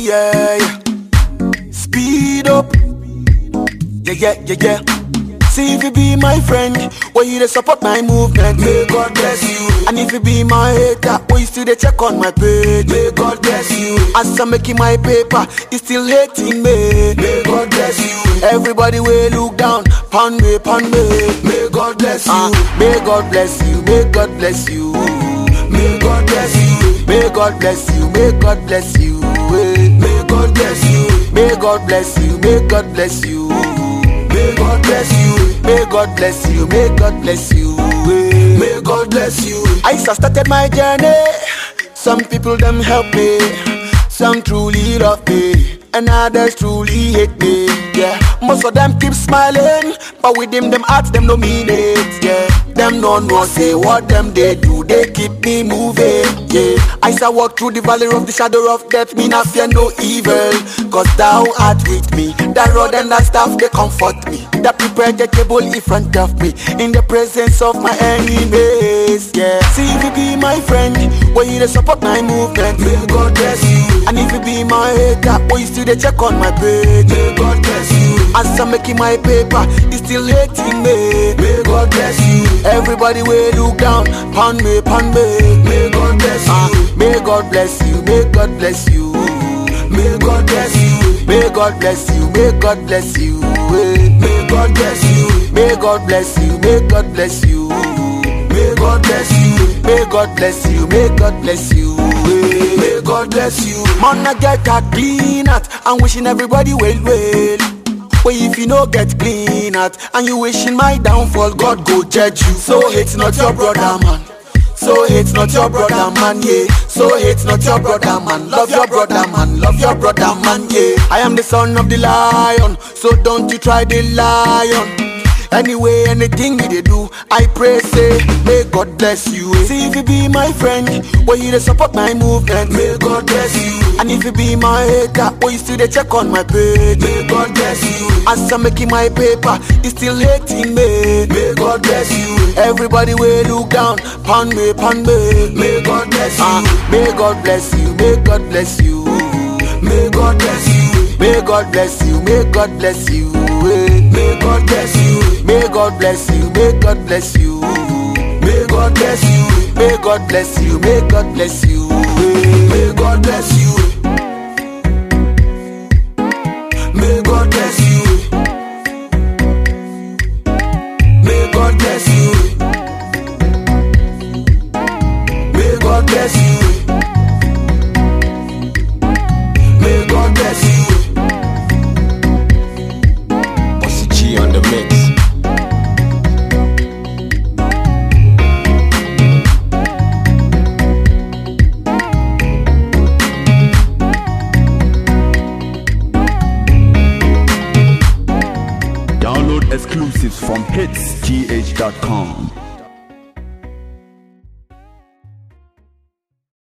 yeah. Speed up. Yeah. See if you be my friend, when you dey support my movement, may God bless you. And if you be my hater, when you still dey check on my page, may God bless you. As I'm making my paper, you still hating me, may God bless you. Everybody will look down, pon me, may God bless you. May God bless you, may God bless you. May God bless you, may God bless you, may God bless you. May God bless you, may God bless you, may God bless you. May God bless you, may God bless you, may God bless you, may God bless you. I started my journey, some people them help me, some truly love me, and others truly hate me, yeah. Most of them keep smiling, but with them hearts them no mean it, yeah. Them no say what them they do, they keep me moving, yeah. I shall walk through the valley of the shadow of death, me not fear no evil, cause thou art with me. That rod and that staff they comfort me, that prepare the table in front of me, in the presence of my enemies, yeah. See if you be my friend, when you dey support my movement, may God bless you. And if you be my hater, when you still dey check on my page, may God bless you. As I'm making my paper, you still hating me, may God bless you. Everybody will look down, pon me, may God bless you. May God bless you, may God bless you. May God bless you, may God bless you, may God bless you. May God bless you, may God bless you, may God bless you. May God bless you, may God bless you, may God bless you. May God bless you. Man, I get a clean out, I'm wishing everybody well. But if you no get clean out, and you wishing my downfall, God go judge you. So hate's not your brother, man. So hate's not your brother, man, yeah. So hate's not your brother, man. Love your brother, man. Love your brother, man, yeah. I am the son of the lion, so don't you try the lion. Anyway, anything you dey do, I pray, say, may God bless you. See if you be my friend, when you dey support my movement, may God bless you. And if you be my hater, when you still dey check on my page, may God bless you. As I'm making my paper, you still hating me, may God bless you. Everybody will look down, pon me, may God bless you. May God bless you, may God bless you. May God bless you, may God bless you, may God bless you. May God bless you, may God bless you, may God bless you. May God bless you, may God bless you, may God bless you. May God bless you. May God bless you. May God bless you. May God bless you. May God bless you. On the mix. Download exclusives from hitsgh.com.